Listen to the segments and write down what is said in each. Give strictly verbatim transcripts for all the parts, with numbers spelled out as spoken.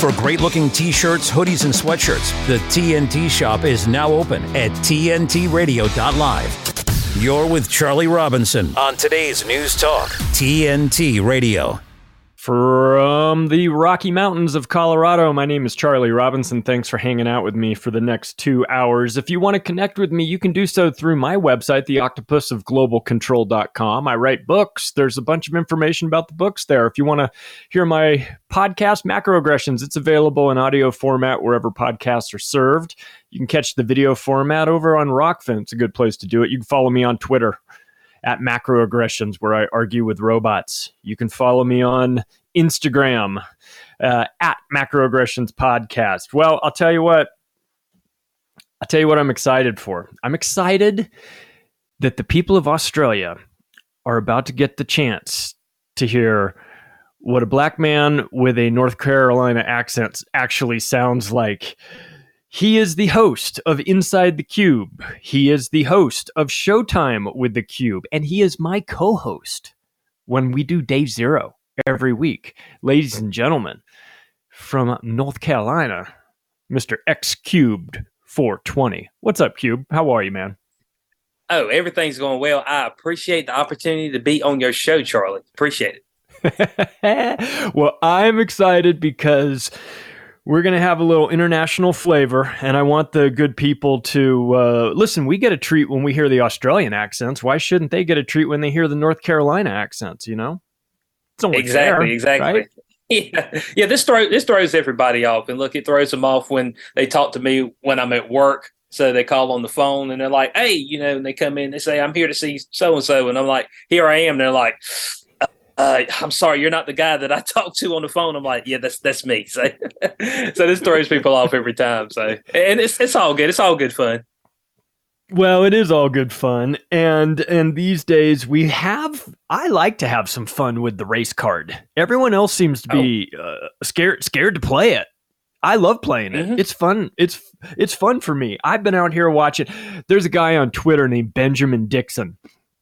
For great-looking t-shirts, hoodies, and sweatshirts, the T N T shop is now open at T N T radio dot live. You're with Charlie Robinson on today's News Talk, T N T Radio. From the Rocky Mountains of Colorado, my name is Charlie Robinson. Thanks for hanging out with me for the next two hours. If you want to connect with me, you can do so through my website, the octopus of global control dot com. I write books. There's a bunch of information about the books there. If you want to hear my podcast, Macroaggressions, it's available in audio format wherever podcasts are served. You can catch the video format over on Rockfin. It's a good place to do it. You can follow me on Twitter at Macroaggressions, where I argue with robots. You can follow me on Instagram uh, at Macroaggressions Podcast. Well, I'll tell you what. I'll tell you what I'm excited for. I'm excited that the people of Australia are about to get the chance to hear what a black man with a North Carolina accent actually sounds like. He is the host of Inside the Cube. He is the host of Showtime with the Cube. And he is my co-host when we do Day Zero every week. Ladies and gentlemen, from North Carolina, Mister X Cubed four twenty. What's up, Cube? How are you, man? Oh, everything's going well. I appreciate the opportunity to be on your show, Charlie. Appreciate it. Well, I'm excited because we're going to have a little international flavor, and I want the good people to uh, listen. We get a treat when we hear the Australian accents. Why shouldn't they get a treat when they hear the North Carolina accents? You know, it's only exactly, fair, exactly. Right? Yeah, yeah. This throw this throws everybody off, and look, it throws them off when they talk to me when I'm at work. So they call on the phone, and they're like, "Hey, you know," and they come in, they say, "I'm here to see so and so," and I'm like, "Here I am." And they're like, Uh, I'm sorry, you're not the guy that I talked to on the phone. I'm like, yeah, that's that's me. So, so this throws people off every time. So, and it's it's all good. It's all good fun. Well, it is all good fun, and and these days we have. I like to have some fun with the race card. Everyone else seems to be oh. uh, scared scared to play it. I love playing it. Mm-hmm. It's fun. It's it's fun for me. I've been out here watching. There's a guy on Twitter named Benjamin Dixon.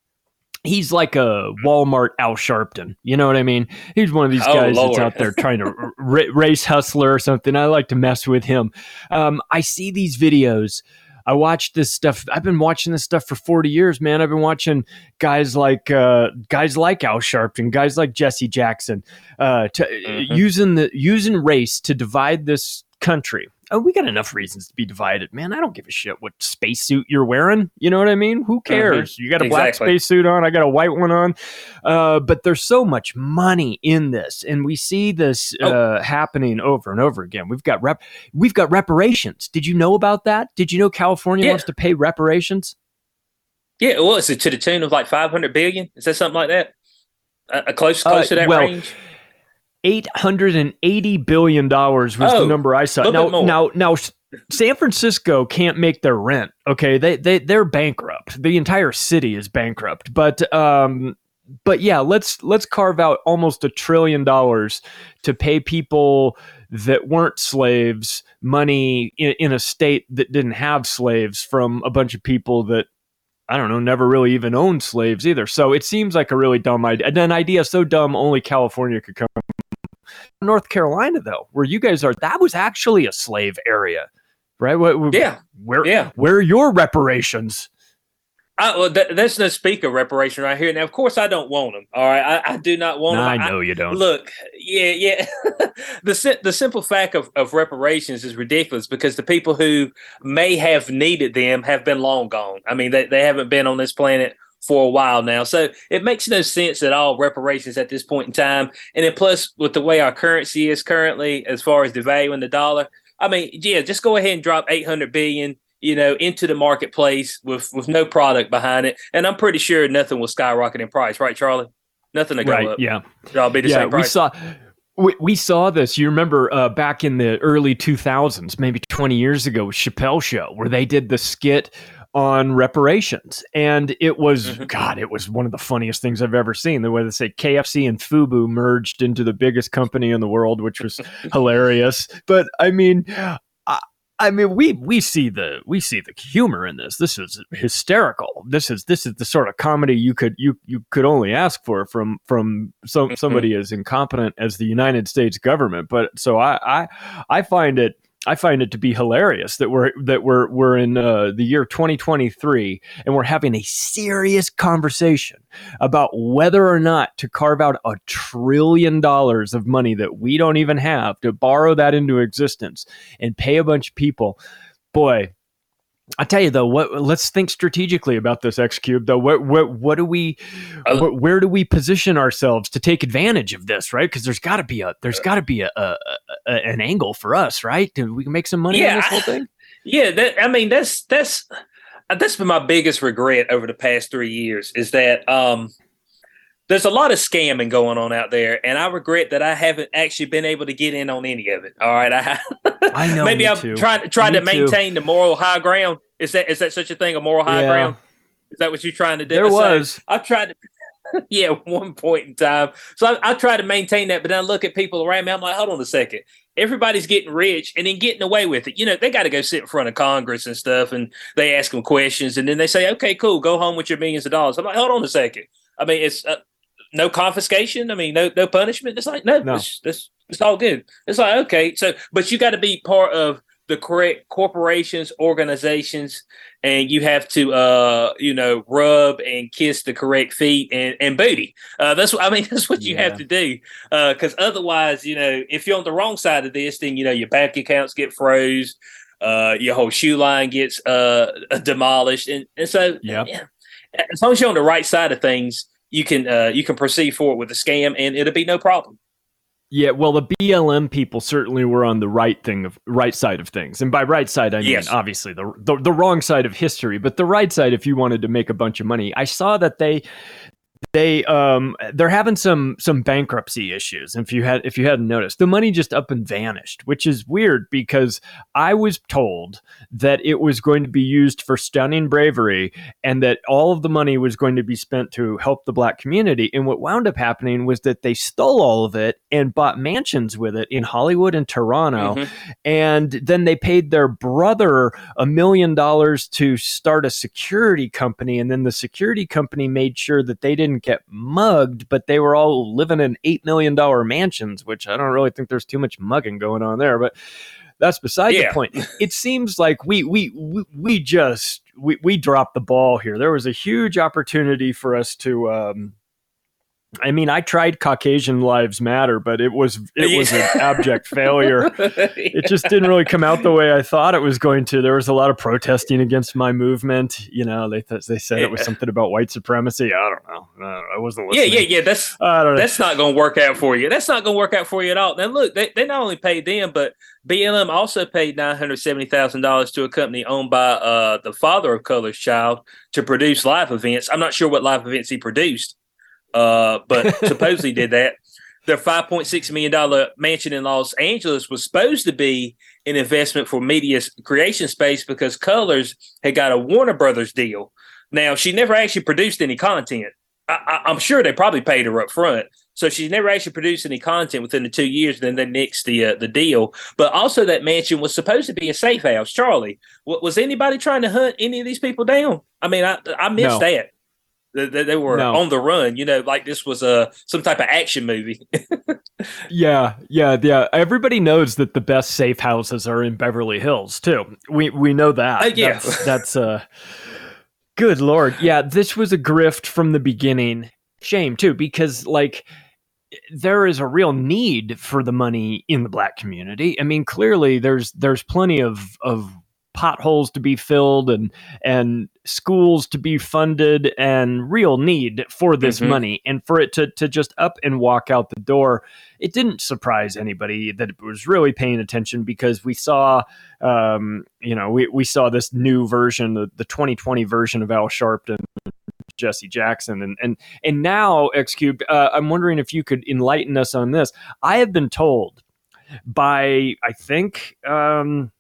He's like a Walmart Al Sharpton. You know what I mean? He's one of these guys oh, that's out there trying to r- race hustler or something. I like to mess with him. Um, I see these videos. I watch this stuff. I've been watching this stuff for forty years, man. I've been watching guys like uh, guys like Al Sharpton, guys like Jesse Jackson, uh, to, mm-hmm. using the using race to divide this country. Oh, we got enough reasons to be divided, man. I don't give a shit what spacesuit you're wearing. You know what I mean? Who cares? Mm-hmm. You got a black exactly. spacesuit on. I got a white one on. Uh, but there's so much money in this, and we see this oh. uh, happening over and over again. We've got rep- we've got reparations. Did you know about that? Did you know California yeah. wants to pay reparations? Yeah, well, is it to the tune of like five hundred billion? Is that something like that? A, a close, close uh, to that well, range. eight hundred eighty billion dollars was oh, the number I saw. Now, now, now, San Francisco can't make their rent. Okay, they they they're bankrupt. The entire city is bankrupt. But um, but yeah, let's let's carve out almost a trillion dollars to pay people that weren't slaves money in, in a state that didn't have slaves from a bunch of people that, I don't know, never really even owned slaves either. So it seems like a really dumb idea. And an idea so dumb only California could come. North Carolina, though, where you guys are, that was actually a slave area, right? What, yeah. Where, yeah. where are your reparations? I, well, th- that's no speak of reparation right here. Now, of course, I don't want them. All right, I, I do not want no, them. I know I, you don't. Look, yeah, yeah. the the simple fact of, of reparations is ridiculous because the people who may have needed them have been long gone. I mean, they, they haven't been on this planet for a while now. So it makes no sense at all, reparations at this point in time. And then plus, with the way our currency is currently, as far as devaluing the dollar, I mean, yeah, just go ahead and drop eight hundred billion dollars, you know, into the marketplace with, with no product behind it. And I'm pretty sure nothing will skyrocket in price, right, Charlie? Nothing to go right, up. Yeah. It'll be the yeah, same price. We saw, we, we saw this. You remember uh, back in the early two thousands, maybe twenty years ago, with Chappelle Show, where they did the skit on reparations. And it was, mm-hmm. God, it was one of the funniest things I've ever seen. The way they say K F C and FUBU merged into the biggest company in the world, which was hilarious. But I mean, I, I mean, we we see the we see the humor in this. This is hysterical. This is this is the sort of comedy you could you you could only ask for from from some somebody as incompetent as the United States government. But so I I, I find it. I find it to be hilarious that we're that we're we're in uh, the year twenty twenty-three and we're having a serious conversation about whether or not to carve out a trillion dollars of money that we don't even have to borrow that into existence and pay a bunch of people. Boy, I tell you though, what let's think strategically about this, X Cube. Though, what what what do we, what, where do we position ourselves to take advantage of this, right? Because there's got to be a there's got to be a, a, a an angle for us, right? We can make some money yeah, on this whole thing. Yeah, that, I mean that's that's that's been my biggest regret over the past three years is that um, there's a lot of scamming going on out there, and I regret that I haven't actually been able to get in on any of it. All right, I, I know. Maybe I'm too. trying trying me to maintain too. the moral high ground. Is that is that such a thing, a moral high yeah. ground? Is that what you're trying to do? There so was. I've tried to, yeah, one point in time. So I, I try to maintain that, but then I look at people around me. I'm like, hold on a second. Everybody's getting rich and then getting away with it. You know, they got to go sit in front of Congress and stuff, and they ask them questions, and then they say, okay, cool, go home with your millions of dollars. I'm like, hold on a second. I mean, it's uh, no confiscation. I mean, no no punishment. It's like, no, no. It's, it's, it's all good. It's like, okay. So, but you got to be part of the correct corporations, organizations, and you have to, uh, you know, rub and kiss the correct feet and, and booty. Uh, that's what I mean. That's what you yeah. have to do. Because uh, otherwise, you know, if you're on the wrong side of this, then you know your bank accounts get froze, uh, your whole shoe line gets uh, demolished, and and so yep. yeah, as long as you're on the right side of things, you can uh, you can proceed forward with the scam, and it'll be no problem. Yeah, well, the B L M people certainly were on the right thing of right side of things, and by right side, I mean yes. obviously the, the the wrong side of history, but the right side if you wanted to make a bunch of money. I saw that they they um they're having some some bankruptcy issues. If you had if you hadn't noticed, the money just up and vanished, which is weird because I was told that it was going to be used for stunning bravery and that all of the money was going to be spent to help the Black community. And what wound up happening was that they stole all of it and bought mansions with it in Hollywood and Toronto. Mm-hmm. And then they paid their brother a million dollars to start a security company. And then the security company made sure that they didn't get mugged, but they were all living in eight million dollars mansions, which I don't really think there's too much mugging going on there, but that's beside yeah. the point. It seems like we we we, we just we, we dropped the ball here. There was a huge opportunity for us to um I mean, I tried Caucasian Lives Matter, but it was it was an abject failure. It just didn't really come out the way I thought it was going to. There was a lot of protesting against my movement. You know, they th- they said yeah. it was something about white supremacy. I don't know. I, don't know. I wasn't listening. Yeah, yeah, yeah. That's I don't know. That's not going to work out for you. That's not going to work out for you at all. Now, look, they, they not only paid them, but B L M also paid nine hundred seventy thousand dollars to a company owned by uh, the father of Color's child to produce live events. I'm not sure what live events he produced. Uh, but supposedly did that. Their five point six million dollars mansion in Los Angeles was supposed to be an investment for media creation space because Colors had got a Warner Brothers deal. Now, she never actually produced any content. I, I, I'm sure they probably paid her up front. So she never actually produced any content within the two years. And then they nixed the uh, the deal. But also that mansion was supposed to be a safe house. Charlie, w- was anybody trying to hunt any of these people down? I mean, I, I missed no. that. They, they were no. on the run, you know, like this was a some type of action movie. yeah, yeah, yeah. Everybody knows that the best safe houses are in Beverly Hills too. We we know that. Uh, yeah, that's, that's uh, good Lord. Yeah, this was a grift from the beginning. Shame too, because like there is a real need for the money in the Black community. I mean, clearly there's there's plenty of of. potholes to be filled and and schools to be funded and real need for this mm-hmm. money, and for it to to just up and walk out the door. It didn't surprise anybody that it was really paying attention, because we saw um you know we, we saw this new version, the, the twenty twenty version of Al Sharpton, Jesse Jackson, and and and now X Cube, uh, I'm wondering if you could enlighten us on this. I have been told by I think um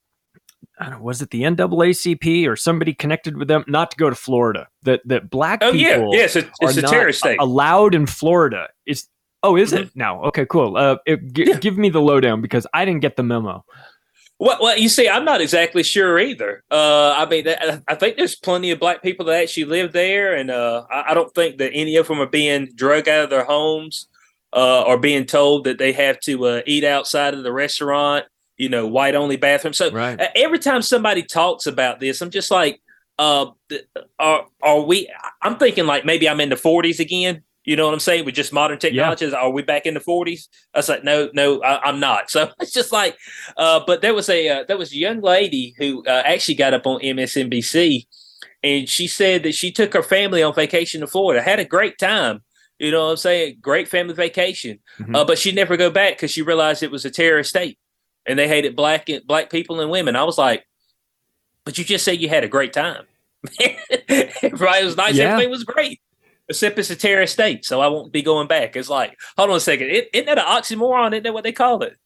I don't know, was it the N double A C P or somebody connected with them, not to go to Florida? That that Black oh, people yeah. Yes, it's, it's are a not terrorist state. allowed in Florida. Is oh, is mm-hmm. it now? Okay, cool. Uh, it, g- yeah. Give me the lowdown, because I didn't get the memo. Well, well, you see, I'm not exactly sure either. Uh, I mean, I, I think there's plenty of black people that actually live there, and uh, I, I don't think that any of them are being drug out of their homes uh, or being told that they have to uh, eat outside of the restaurant. You know, white only bathroom. So Right. uh, every time somebody talks about this, I'm just like, uh, are are we? I'm thinking like maybe I'm in the forties again. You know what I'm saying? With just modern technologies, yeah. Are we back in the forties? I was like, no, no, I, I'm not. So it's just like, uh, but there was a uh, there was a young lady who uh, actually got up on M S N B C, and she said that she took her family on vacation to Florida, had a great time. You know what I'm saying? Great family vacation, mm-hmm. uh, but she'd never go back because she realized it was a terrorist state, and they hated black black people and women. I was like, but you just said you had a great time. Everybody was nice. Yeah. Everything was great. Except it's a terrorist state, so I won't be going back. It's like, hold on a second. It, isn't that an oxymoron? Isn't that what they call it?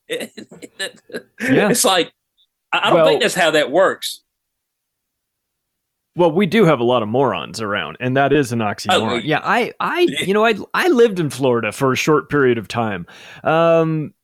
Yeah. It's like, I don't well, think that's how that works. Well, we do have a lot of morons around, and that is an oxymoron. Oh, yeah, I, I, you know, I, I lived in Florida for a short period of time. Um,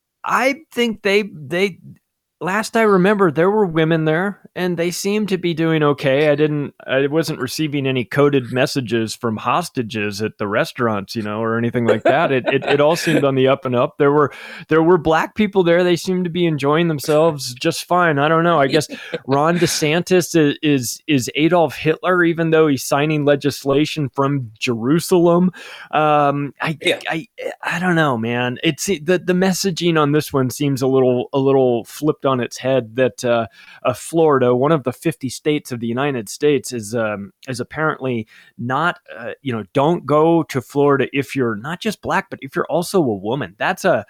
I think they, they, last I remember, there were women there, and they seemed to be doing okay. I didn't, I wasn't receiving any coded messages from hostages at the restaurants, you know, or anything like that. It, it, it all seemed on the up and up. There were, there were black people there. They seemed to be enjoying themselves just fine. I don't know. I guess Ron DeSantis is, is, is Adolf Hitler, even though he's signing legislation from Jerusalem. Um, I, yeah. I, I, I don't know, man. It's the, the messaging on this one seems a little, a little flipped on its head. That uh, uh, Florida, one of the fifty states of the United States, is um, is apparently not, uh, you know, don't go to Florida if you're not just black, but if you're also a woman. That's a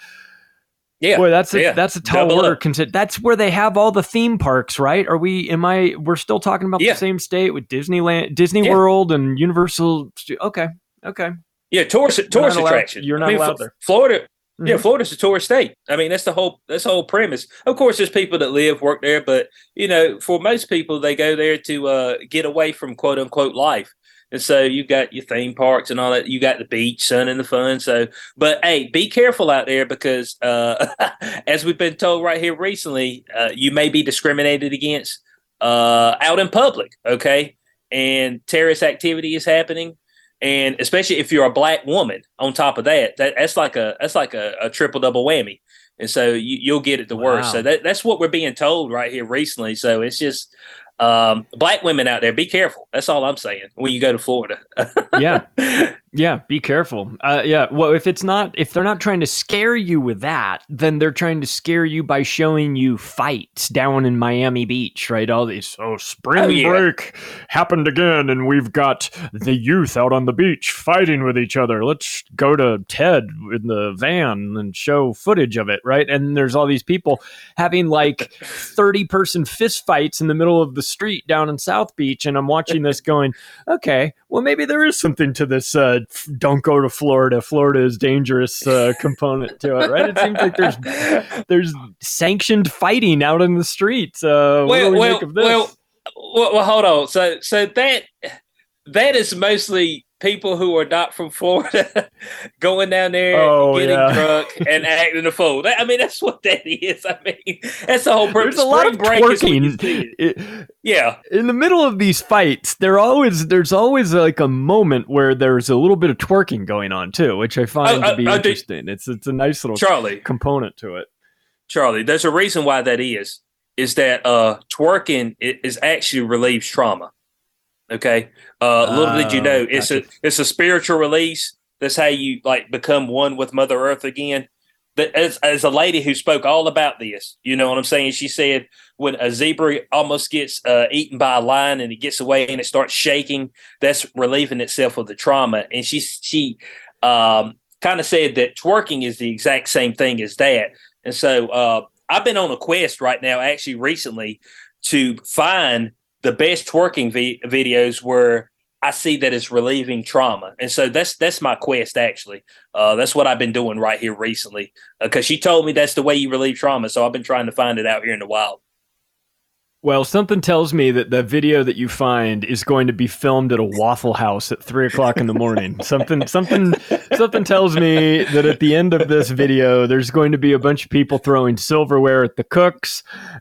yeah, boy, that's a yeah. that's a tall Double order. Consider that's where they have all the theme parks, right? Are we? Am I? We're still talking about yeah. the same state with Disneyland, Disney yeah. World, and Universal. Okay, okay. Yeah, tourist tourist attraction. You're not I mean, allowed there. Florida. Mm-hmm. Yeah, Florida's a tourist state. I mean, that's the whole that's the whole premise. Of course, there's people that live, work there, but you know, for most people, they go there to uh, get away from quote unquote life. And so you've got your theme parks and all that. You got the beach, sun, and the fun. So, but hey, be careful out there because, uh, as we've been told right here recently, uh, you may be discriminated against uh, out in public. Okay, and terrorist activity is happening. And especially if you're a black woman on top of that, that that's like a that's like a, a triple double whammy. And so you, you'll get it the wow. worst. So that, that's what we're being told right here recently. So it's just um, black women out there, be careful. That's all I'm saying when you go to Florida. Yeah. Yeah, be careful. Uh, yeah, well, if it's not, if they're not trying to scare you with that, then they're trying to scare you by showing you fights down in Miami Beach, right? All these, oh, spring oh, yeah. break happened again, and we've got the youth out on the beach fighting with each other. Let's go to Ted in the van and show footage of it, right? And there's all these people having like thirty-person fist fights in the middle of the street down in South Beach, and I'm watching this going, okay, well, maybe there is something to this uh, don't go to Florida. Florida is dangerous uh, component to it, right? It seems like there's there's sanctioned fighting out in the streets. Uh, what well, do we well, make of this? Well, well, well, hold on. So, so that that is mostly people who are not from Florida going down there, oh, getting yeah. drunk and acting a fool. That, I mean, that's what that is. I mean, that's the whole purpose. There's a lot of twerking. It, yeah. In the middle of these fights, there always there's always like a moment where there's a little bit of twerking going on too, which I find oh, to be oh, interesting. It's it's a nice little Charlie, component to it. Charlie, there's a reason why that is. Is that uh, twerking is actually relieves trauma. Okay. Uh, little uh, did you know, it's gotcha. a it's a spiritual release. That's how you like become one with Mother Earth again. That as as a lady who spoke all about this, you know what I'm saying? She said when a zebra almost gets uh, eaten by a lion and it gets away and it starts shaking, that's relieving itself of the trauma. And she she um, kind of said that twerking is the exact same thing as that. And so uh, I've been on a quest right now, actually recently, to find the best twerking vi- videos where I see that it's relieving trauma. And so that's that's my quest, actually. Uh, that's what I've been doing right here recently because uh, she told me that's the way you relieve trauma. So I've been trying to find it out here in the wild. Well, something tells me that the video that you find is going to be filmed at a Waffle House at three o'clock in the morning. something, something, something tells me that at the end of this video, there's going to be a bunch of people throwing silverware at the cooks,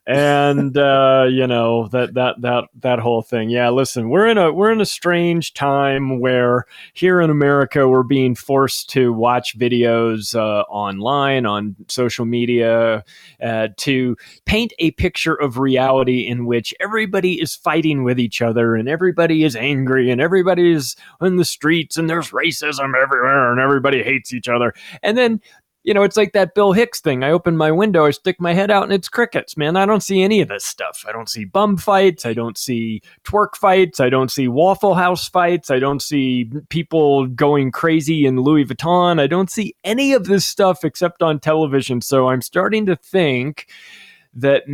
and uh, you know that that that that whole thing. Yeah, listen, we're in a we're in a strange time where here in America we're being forced to watch videos uh, online on social media uh, to paint a picture of reality in which everybody is fighting with each other and everybody is angry and everybody is in the streets and there's racism everywhere and everybody hates each other. And then, you know, it's like that Bill Hicks thing. I open my window, I stick my head out and it's crickets, man. I don't see any of this stuff. I don't see bum fights. I don't see twerk fights. I don't see Waffle House fights. I don't see people going crazy in Louis Vuitton. I don't see any of this stuff except on television. So I'm starting to think that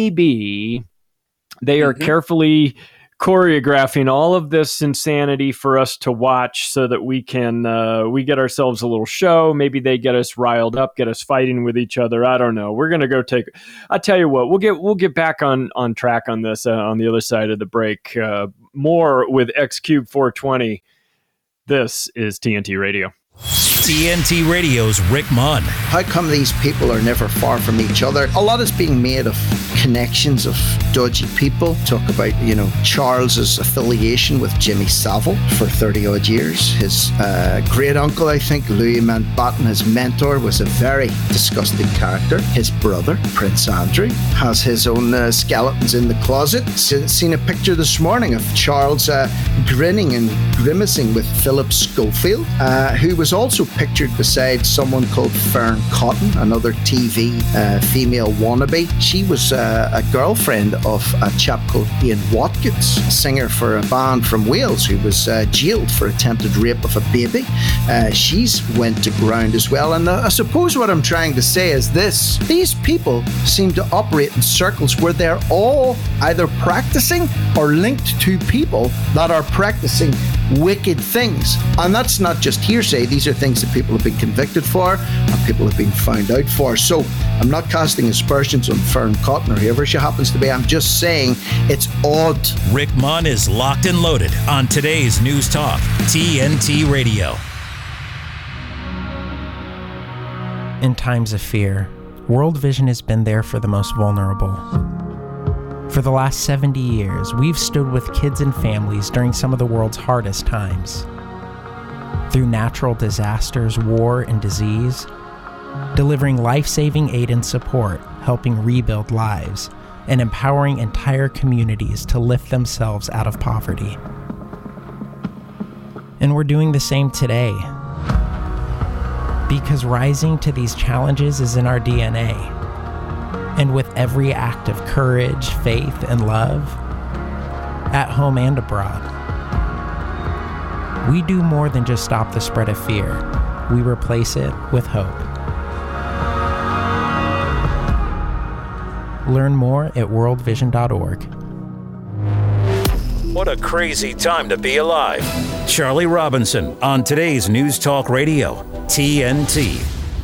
maybe they are mm-hmm. carefully choreographing all of this insanity for us to watch so that we can uh, we get ourselves a little show. Maybe they get us riled up, get us fighting with each other. I don't know. We're gonna go take. I'll tell you what. We'll get we'll get back on on track on this uh, on the other side of the break. Uh, more with X Cube four twenty. This is T N T Radio. T N T Radio's Rick Munn. How come these people are never far from each other? A lot is being made of connections of dodgy people. Talk about, you know, Charles's affiliation with Jimmy Savile for thirty odd years. His uh, great uncle, I think, Louis Mountbatten, his mentor, was a very disgusting character. His brother, Prince Andrew, has his own uh, skeletons in the closet. S- seen a picture this morning of Charles uh, grinning and grimacing with Philip Schofield, uh, who was also pictured beside someone called Fern Cotton, another T V uh, female wannabe. She was uh, a girlfriend of a chap called Ian Watkins, a singer for a band from Wales who was uh, jailed for attempted rape of a baby. Uh, she's went to ground as well. And uh, I suppose what I'm trying to say is this. These people seem to operate in circles where they're all either practicing or linked to people that are practicing wicked things. And that's not just hearsay. These are things that people have been convicted for and people have been found out for. So I'm not casting aspersions on Fern Cotton or whoever she happens to be. I'm just saying it's odd. Rick Munn is locked and loaded on today's News Talk, T N T Radio. In times of fear, World Vision has been there for the most vulnerable. For the last seventy years, we've stood with kids and families during some of the world's hardest times. Through natural disasters, war, and disease, delivering life-saving aid and support, helping rebuild lives, and empowering entire communities to lift themselves out of poverty. And we're doing the same today. Because rising to these challenges is in our D N A. And with every act of courage, faith, and love, at home and abroad, we do more than just stop the spread of fear. We replace it with hope. Learn more at world vision dot org. What a crazy time to be alive. Charlie Robinson on today's News Talk Radio, T N T.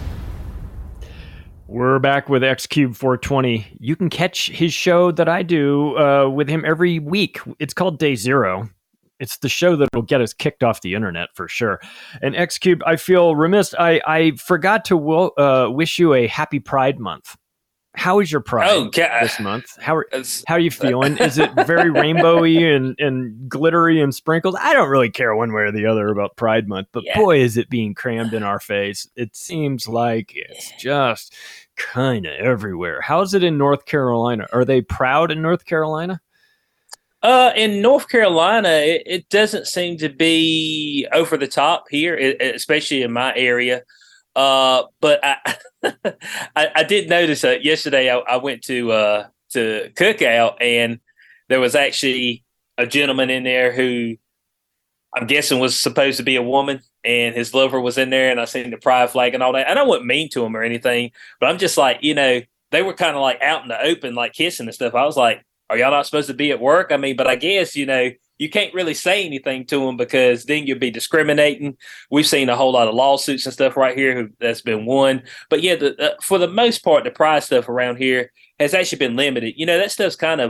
We're back with X Cube four twenty. You can catch his show that I do uh, with him every week. It's called Day Zero. It's the show that will get us kicked off the internet for sure. And X Cube, I feel remiss. I, I forgot to will, uh, wish you a happy Pride Month. How is your Pride oh, this month? How are, how are you feeling? Is it very rainbowy and, and glittery and sprinkled? I don't really care one way or the other about Pride Month, but yeah. boy, is it being crammed in our face. It seems like it's just kind of everywhere. How's it in North Carolina? Are they proud in North Carolina? Uh, in North Carolina, it, it doesn't seem to be over the top here, it, especially in my area. Uh, but I, I, I did notice that uh, yesterday I, I went to uh, to Cookout and there was actually a gentleman in there who I'm guessing was supposed to be a woman, and his lover was in there, and I seen the pride flag and all that. And I wasn't mean to him or anything, but I'm just like, you know, they were kind of like out in the open, like kissing and stuff. I was like, are y'all not supposed to be at work? I mean, but I guess, you know, you can't really say anything to them because then you'll be discriminating. We've seen a whole lot of lawsuits and stuff right here who, that's been won. But yeah, the, uh, for the most part, the pride stuff around here has actually been limited. You know, that stuff's kind of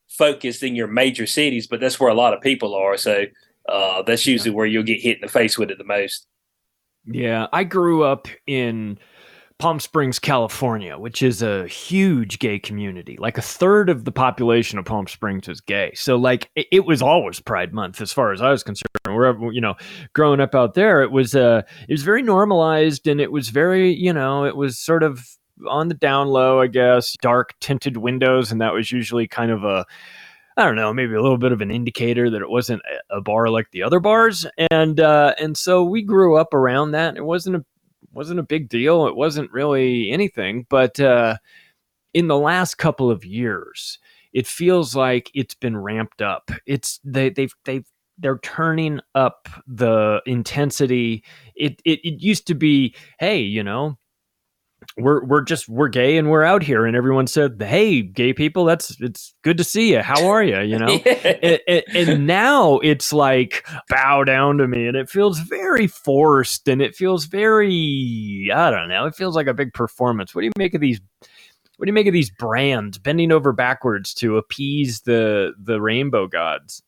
focused in your major cities, but that's where a lot of people are. So uh, that's usually yeah. where you'll get hit in the face with it the most. Yeah, I grew up in Palm Springs, California, which is a huge gay community. Like a third of the population of Palm Springs is gay. So like it, it was always Pride Month as far as I was concerned. Wherever, you know, growing up out there, it was uh it was very normalized, and it was very, you know, it was sort of on the down low, I guess, dark tinted windows, and that was usually kind of a I don't know, maybe a little bit of an indicator that it wasn't a bar like the other bars. And uh and so we grew up around that. It wasn't a wasn't a big deal. It wasn't really anything. But uh, in the last couple of years, it feels like it's been ramped up. It's they they've they've they're turning up the intensity. It it it used to be, hey, you know, we're we're just we're gay and we're out here, and everyone said, hey, gay people, that's it's good to see you, how are you, you know. and, and, and now it's like, bow down to me, and it feels very forced, and it feels very, I don't know, it feels like a big performance. What do you make of these what do you make of these brands bending over backwards to appease the the rainbow gods?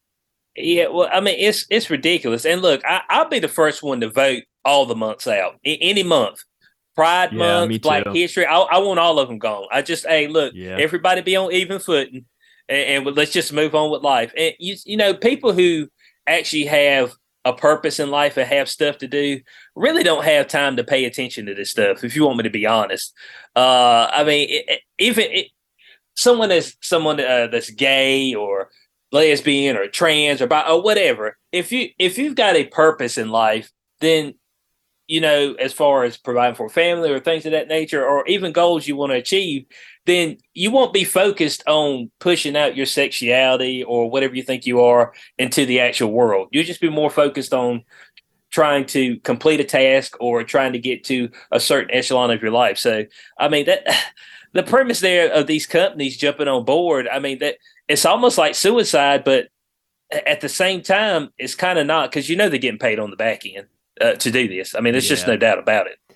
Yeah, well, I mean, it's it's ridiculous. And look, I, I'll be the first one to vote all the months out, I, any month. Pride yeah, Month, Black History. I, I want all of them gone. I just, hey, look, yeah. everybody be on even footing, and, and let's just move on with life. And you, you know, people who actually have a purpose in life and have stuff to do really don't have time to pay attention to this stuff. If you want me to be honest, uh, I mean, it, it, even it, someone that's someone uh, that's gay or lesbian or trans or bi or whatever. If you if you've got a purpose in life, then you know, as far as providing for a family or things of that nature, or even goals you want to achieve, then you won't be focused on pushing out your sexuality or whatever you think you are into the actual world. You'll just be more focused on trying to complete a task or trying to get to a certain echelon of your life. So, I mean, that the premise there of these companies jumping on board, I mean, that it's almost like suicide, but at the same time, it's kind of not, because you know they're getting paid on the back end. Uh, to do this. I mean, there's yeah. just no doubt about it.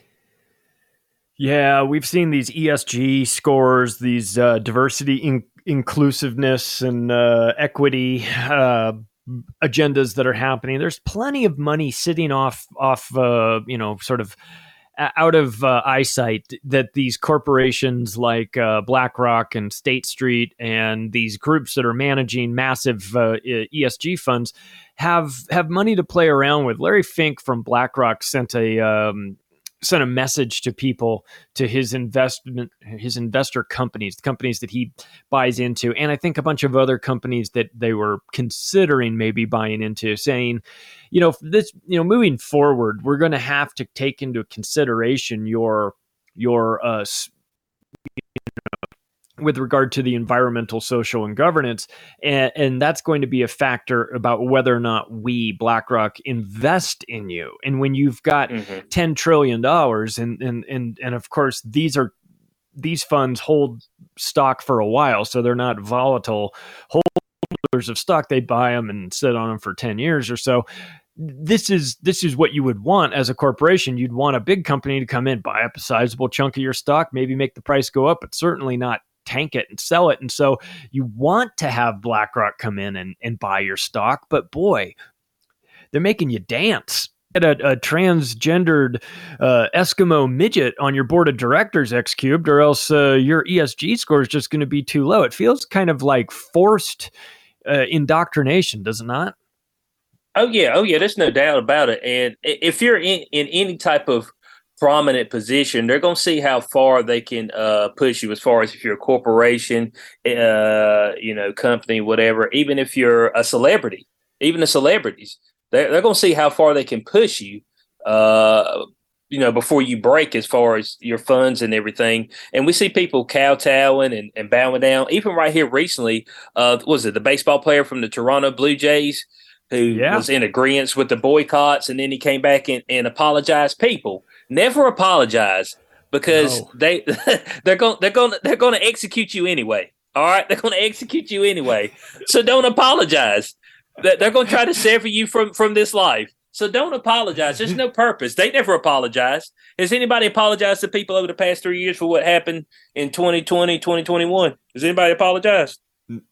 Yeah, we've seen these E S G scores, these uh, diversity, in- inclusiveness, and uh, equity uh, agendas that are happening. There's plenty of money sitting off, off, uh, you know, sort of out of uh, eyesight that these corporations like uh, BlackRock and State Street and these groups that are managing massive uh, E S G funds have have money to play around with. Larry Fink from BlackRock sent a um, sent a message to people, to his investment, his investor companies, the companies that he buys into, and I think a bunch of other companies that they were considering maybe buying into, saying, you know, this, you know, moving forward, we're going to have to take into consideration your your uh, with regard to the environmental, social, and governance. And, and that's going to be a factor about whether or not we, BlackRock, invest in you. And when you've got mm-hmm. ten trillion dollars, and, and, and, and of course, these are, these funds hold stock for a while, so they're not volatile holders of stock. They buy them and sit on them for ten years or so. This is this is what you would want as a corporation. You'd want a big company to come in, buy up a sizable chunk of your stock, maybe make the price go up, but certainly not tank it and sell it. And so you want to have BlackRock come in and, and buy your stock, but boy, they're making you dance. Get a, a transgendered uh, Eskimo midget on your board of directors, X Cubed, or else uh, your E S G score is just going to be too low. It feels kind of like forced uh, indoctrination, does it not? Oh yeah, oh yeah, there's no doubt about it. And if you're in, in any type of prominent position, they're going to see how far they can uh, push you, as far as if you're a corporation, uh, you know, company, whatever. Even if you're a celebrity, even the celebrities, they're, they're going to see how far they can push you, uh, you know, before you break as far as your funds and everything. And we see people kowtowing and, and bowing down. Even right here recently, uh, was it the baseball player from the Toronto Blue Jays who yeah. was in agreement with the boycotts, and then he came back and, and apologized? People never apologize, because no. they they're going they're going they're going to execute you anyway. All right, they're going to execute you anyway. So don't apologize. They're going to try to sever you from from this life. So don't apologize. There's no purpose. They never apologize. Has anybody apologized to people over the past three years for what happened in twenty twenty, twenty twenty-one? Has anybody apologized?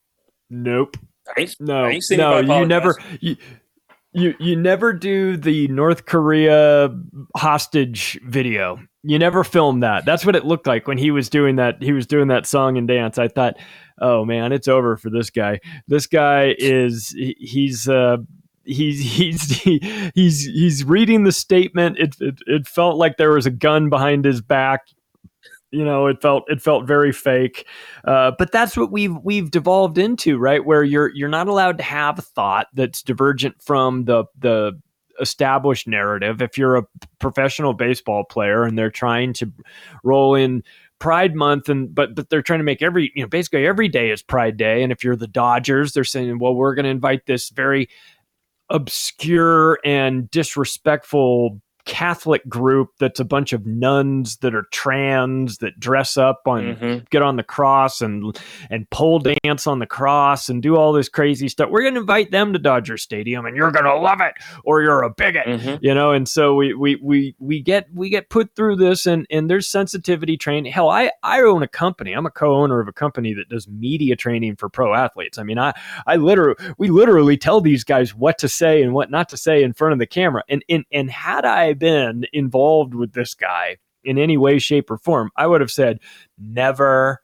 Nope. I ain't, no, I ain't seen no, anybody you never, apologize. you, you, you never do the North Korea hostage video. You never filmed that. That's what it looked like when he was doing that. He was doing that song and dance. I thought, oh man, it's over for this guy. This guy is, he, he's, uh, He's he's he, he's he's reading the statement. It, it it felt like there was a gun behind his back. You know, it felt it felt very fake. Uh, but that's what we've we've devolved into, right? Where you're you're not allowed to have a thought that's divergent from the the established narrative. If you're a professional baseball player and they're trying to roll in Pride Month, and but but they're trying to make every, you know, basically every day is Pride Day. And if you're the Dodgers, they're saying, well, we're going to invite this very obscure and disrespectful Catholic group that's a bunch of nuns that are trans that dress up on mm-hmm. get on the cross and and pole dance on the cross and do all this crazy stuff. We're going to invite them to Dodger Stadium and you're going to love it or you're a bigot, mm-hmm. you know. And so we we we we get we get put through this, and and there's sensitivity training. Hell, I I own a company. I'm a co-owner of a company that does media training for pro athletes. I mean, I I literally we literally tell these guys what to say and what not to say in front of the camera. And and and had I been involved with this guy in any way, shape, or form, I would have said, never,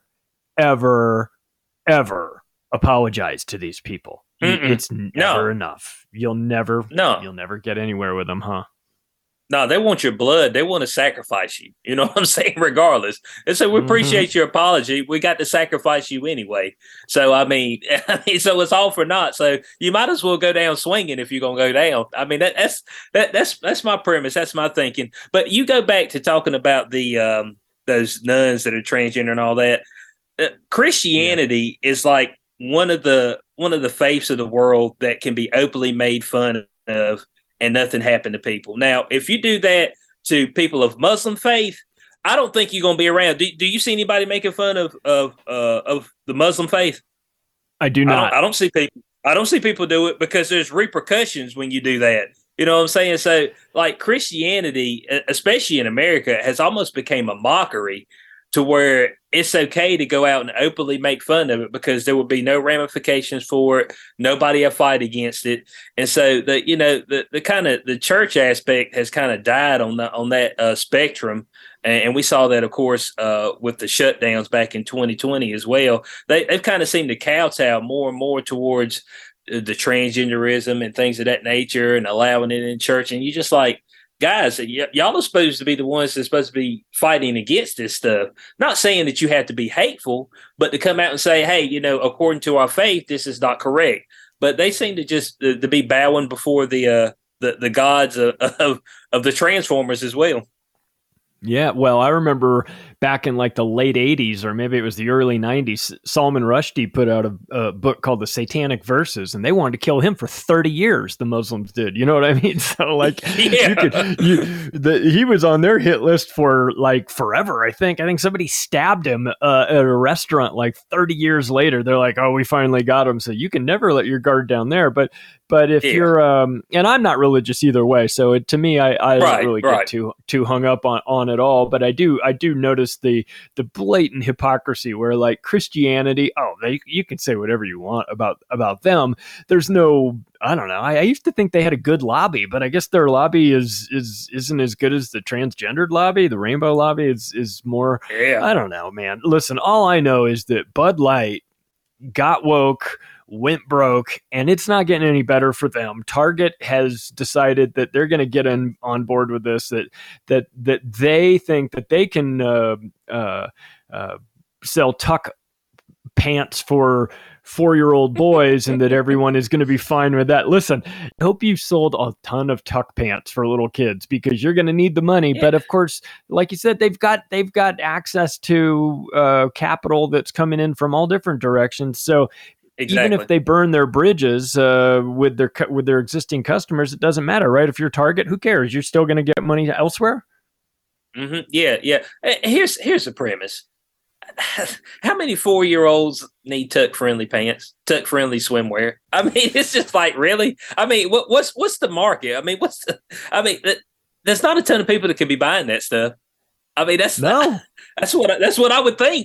ever, ever apologize to these people. Mm-mm. It's never no. enough. You'll never, no, you'll never get anywhere with them, huh? No, they want your blood. They want to sacrifice you. You know what I'm saying? Regardless. And so we appreciate mm-hmm. your apology. We got to sacrifice you anyway. So, I mean, I mean, so it's all for naught. So you might as well go down swinging if you're going to go down. I mean, that, that's that, that's that's my premise. That's my thinking. But you go back to talking about the um, those nuns that are transgender and all that. Uh, Christianity yeah. is like one of the one of the faiths of the world that can be openly made fun of, and nothing happened to people. Now, if you do that to people of Muslim faith, I don't think you're going to be around. Do, do you see anybody making fun of of uh, of the Muslim faith? I do not. I don't, I don't see people. I don't see people do it because there's repercussions when you do that. You know what I'm saying? So, like Christianity, especially in America, has almost become a mockery to where it's okay to go out and openly make fun of it because there will be no ramifications for it. Nobody will fight against it. And so the, you know, the, the kind of the church aspect has kind of died on the, on that uh, spectrum. And, and we saw that, of course, uh, with the shutdowns back in twenty twenty as well. They, they've kind of seemed to kowtow more and more towards the transgenderism and things of that nature and allowing it in church. And you just like, guys, y- y'all are supposed to be the ones that's supposed to be fighting against this stuff. Not saying that you have to be hateful, but to come out and say, hey, you know, according to our faith, this is not correct. But they seem to just uh, to be bowing before the uh, the, the gods of, of of the Transformers as well. Yeah, well, I remember back in like the late eighties or maybe it was the early nineties, Salman Rushdie put out a, a book called The Satanic Verses, and they wanted to kill him for thirty years, the Muslims did. You know what I mean? So like yeah. you could, you, the, he was on their hit list for like forever, I think. I think somebody stabbed him uh, at a restaurant like thirty years later. They're like, oh, we finally got him. So you can never let your guard down there. But But if yeah. you're, um, and I'm not religious either way, so it, to me, I, I right, don't really right. get too too hung up on, on it all. But I do I do notice the the blatant hypocrisy where like Christianity, oh, they you can say whatever you want about about them. There's no, I don't know. I, I used to think they had a good lobby, but I guess their lobby is is isn't as good as the transgendered lobby. The rainbow lobby is is more. Yeah. I don't know, man. Listen, all I know is that Bud Light got woke, went broke, and it's not getting any better for them. Target has decided that they're going to get in, on board with this, that that that they think that they can uh, uh, uh, sell tuck pants for four-year-old boys and that everyone is going to be fine with that. Listen, I hope you've sold a ton of tuck pants for little kids because you're going to need the money. Yeah. But of course, like you said, they've got they've got access to uh, capital that's coming in from all different directions. So exactly. even if they burn their bridges uh, with their with their existing customers, it doesn't matter, right? If you're Target, who cares? You're still going to get money elsewhere. Mm-hmm. Yeah, yeah. Here's here's the premise. How many four-year-olds need tuck-friendly pants, tuck-friendly swimwear? I mean, it's just like, really? I mean, what, what's what's the market? I mean, what's the? I mean, that, there's not a ton of people that could be buying that stuff. I mean, that's no, that's what I, that's what I would think.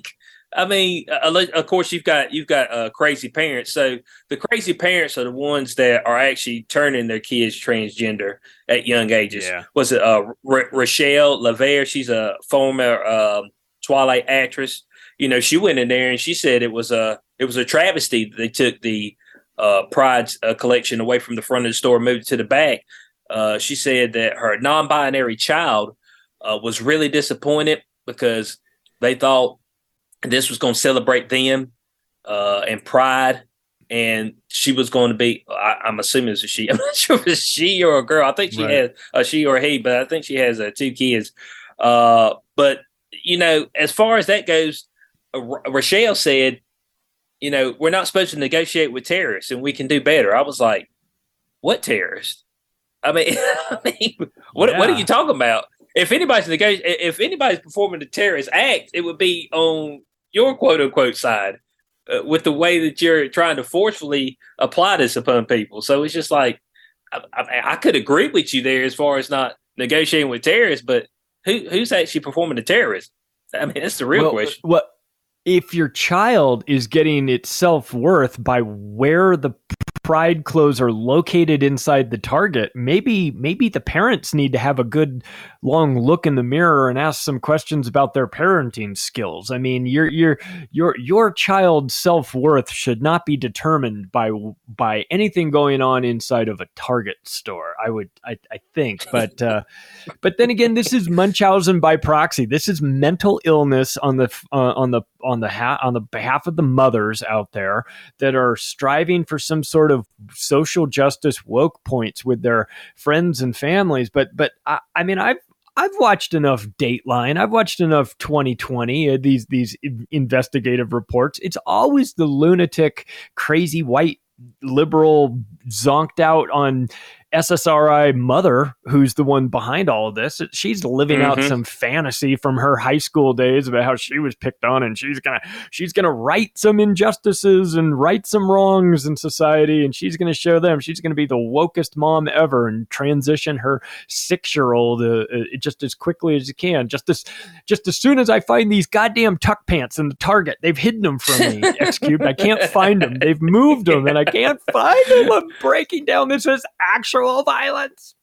I mean, of course, you've got you've got uh, crazy parents. So the crazy parents are the ones that are actually turning their kids transgender at young ages. Yeah. Was it uh, R- Rochelle LeVere? She's a former uh, Twilight actress. You know, she went in there and she said it was a it was a travesty that they took the uh, Pride uh, collection away from the front of the store, moved it to the back. Uh, she said that her non-binary child uh, was really disappointed because they thought this was going to celebrate them uh, and Pride, and she was going to be. I, I'm assuming it's a she. I'm not sure if it's she or a girl. I think she Right. has a she or a he, but I think she has uh, two kids. Uh, but you know, as far as that goes, uh, Rochelle said, you know, we're not supposed to negotiate with terrorists, and we can do better. I was like, what terrorists? I mean, I mean what Yeah. what are you talking about? If anybody's negoti- if anybody's performing a terrorist act, it would be on your quote unquote side uh, with the way that you're trying to forcefully apply this upon people. So it's just like I, I, I could agree with you there as far as not negotiating with terrorists, but who who's actually performing the terrorism? I mean, that's the real well, question. What if your child is getting its self-worth by where the Pride clothes are located inside the Target? Maybe maybe the parents need to have a good long look in the mirror and ask some questions about their parenting skills. I mean, your your your your child's self-worth should not be determined by by anything going on inside of a Target store. I would I, I think, but uh, but then again, this is Munchausen by proxy. This is mental illness on the uh, on the on the ha- on the behalf of the mothers out there that are striving for some sort of social justice woke points with their friends and families. But but I, I mean, I've I've watched enough Dateline. I've watched enough twenty twenty, uh, these these investigative reports. It's always the lunatic, crazy white liberal zonked out on S S R I mother who's the one behind all of this. She's living Mm-hmm. out some fantasy from her high school days about how she was picked on, and she's gonna she's gonna right some injustices and right some wrongs in society, and she's gonna show them she's gonna be the wokest mom ever and transition her six-year-old uh, uh, just as quickly as you can. Just as just as soon as I find these goddamn tuck pants in the Target, they've hidden them from me. X Cubed, I can't find them. They've moved them, and I can't find them. I'm breaking down. This is actual violence.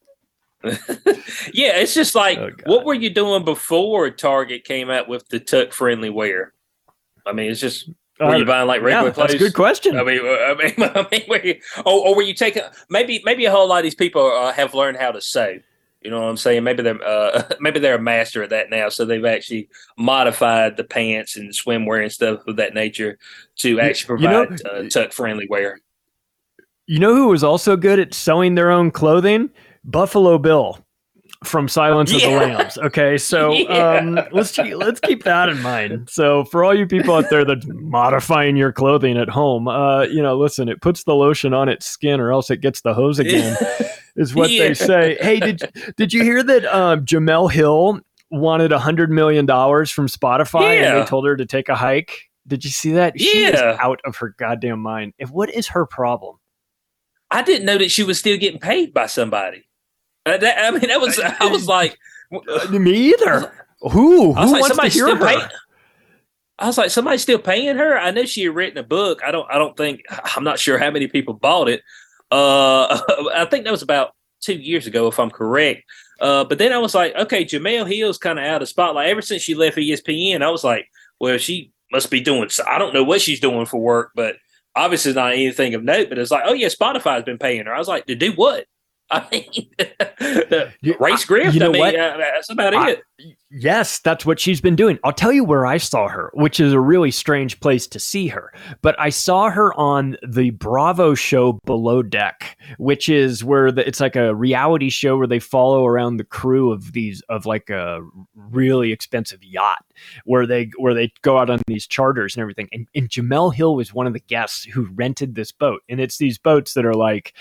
Yeah, it's just like, Oh, God. what were you doing before Target came out with the tuck friendly wear? I mean, it's just were Uh, you buying like regular yeah, clothes? that's a good question. I mean, I mean, I mean, were you, or, or were you taking maybe maybe a whole lot of these people uh, have learned how to sew. You know what I'm saying? Maybe they're uh, maybe they're a master at that now, so they've actually modified the pants and swimwear and stuff of that nature to actually You know- provide uh, tuck friendly wear. You know who was also good at sewing their own clothing? Buffalo Bill from Silence of the Yeah. Lambs. Okay, so Yeah. um, let's let's keep that in mind. So for all you people out there that's modifying your clothing at home, uh, you know, listen, it puts the lotion on its skin, or else it gets the hose again. Is what Yeah. they say. Hey, did did you hear that um, Jamel Hill wanted a hundred million dollars from Spotify, and Yeah. they told her to take a hike? Did you see that? She is Yeah. out of her goddamn mind. And what is her problem? I didn't know that she was still getting paid by somebody. Uh, that, I mean, that was I was like, Uh, me either. Who? Who I was like, wants to somebody's hear still her? paying. I was like, somebody's still paying her. I know she had written a book. I don't. I don't think. I'm not sure how many people bought it. Uh, I think that was about two years ago, if I'm correct. Uh, but then I was like, okay, Jamel Hill's kind of out of spotlight. Ever since she left E S P N, I was like, well, she must be doing. I don't know what she's doing for work, but obviously not anything of note. But it's like, oh yeah, Spotify's been paying her. I was like, to do what? I mean, the You- race I- grift. you know I mean, what? uh, that's about I- it. Yes, that's what she's been doing. I'll tell you where I saw her, which is a really strange place to see her. But I saw her on the Bravo show Below Deck, which is where the, it's like a reality show where they follow around the crew of these of like a really expensive yacht, where they where they go out on these charters and everything. And, and Jamel Hill was one of the guests who rented this boat, and it's these boats that are like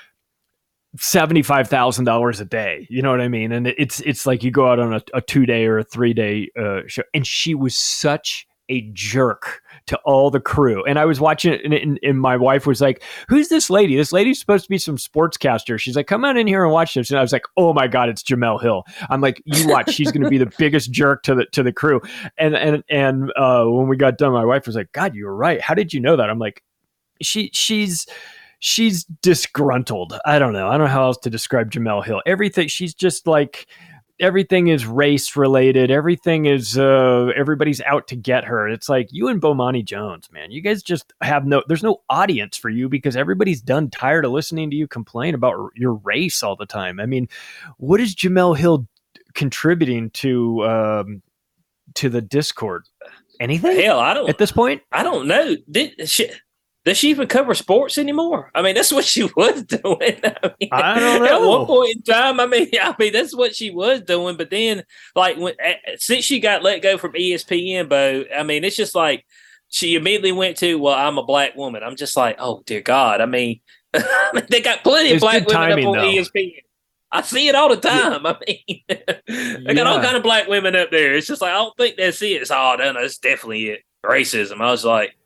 seventy-five thousand dollars a day. You know what I mean? And it's it's like you go out on a, a two day or a three day uh, show. And she was such a jerk to all the crew. And I was watching it, and, and, and my wife was like, who's this lady? This lady's supposed to be some sportscaster. She's like, come on in here and watch this. And I was like, oh my God, it's Jemele Hill. I'm like, you watch, she's going to be the biggest jerk to the to the crew. And and and uh, when we got done, my wife was like, God, you were right. How did you know that? I'm like, she she's she's disgruntled. I don't know. I don't know how else to describe Jemele Hill. Everything, she's just like, everything is race related. Everything is, uh, everybody's out to get her. It's like you and Bomani Jones, man, you guys just have no, there's no audience for you because everybody's done tired of listening to you complain about r- your race all the time. I mean, what is Jemele Hill contributing to, um, to the Discord? Anything? Hell, I don't, at this point, I don't know. Did she, does she even cover sports anymore? I mean, that's what she was doing. I, mean, I don't know. At one point in time, I mean, I mean, that's what she was doing. But then, like, when since she got let go from E S P N, Bo, I mean, it's just like she immediately went to, well, I'm a black woman. I'm just like, oh dear God. I mean, I mean they got plenty of it's black women timing, up on though. E S P N. I see it all the time. Yeah. I mean, they got yeah. all kind of black women up there. It's just like, I don't think that's it. It's all done. That's definitely it. Racism. I was like,